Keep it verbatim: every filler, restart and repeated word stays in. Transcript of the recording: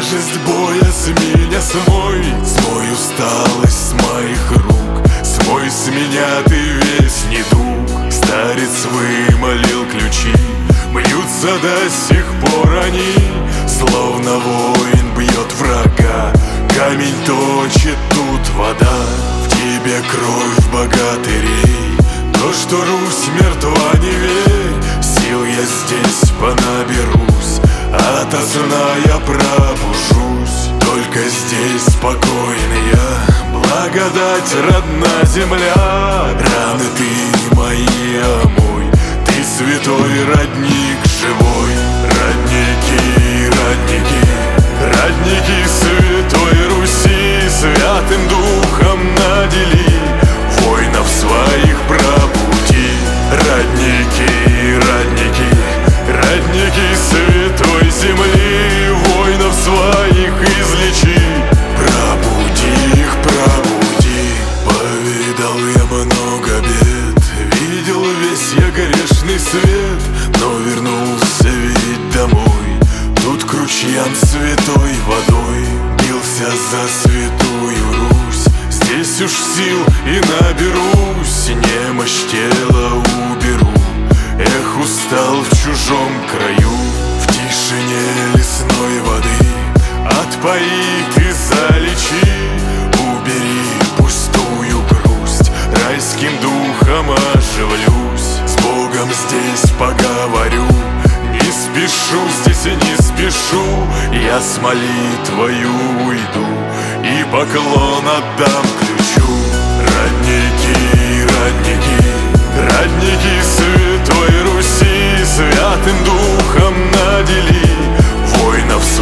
тяжесть боя с меня смой, смой усталость с моих рук, смой с меня ты весь недуг. Старец вымолил ключи, бьются до сих пор они, словно воин бьет врага, камень точит тут вода. В тебе кровь богатырей, то, что Русь мертва, не верь. Сил я здесь понаберусь, ото сна я пробужусь. Только здесь спокойный я, благодать родна земля. Раны ты мои омой, ты святой родник живой. Родники, родники, родники святой Руси, святым духом надели, воинов своих пробуди. Родники, родники, родники святой земли, воинов своих излечи, пробуди их, пробуди. Повидал я много бед, видел весь я грешный свет, но вернулся ведь домой. Тут к ручьям святой водой бился за святую Русь. Здесь уж сил и наберусь, немощь тела уберу. Эх, устал в чужом краю, в тишине лесной воды отпои ты, залечи, убери пустую грусть, райским духом оживлюсь. С Богом здесь поговорю, не спешу, здесь и не спешу. Я с молитвою уйду и поклон отдам ключу. Родники, родники, родники святой Руси, святым духом надели, воинов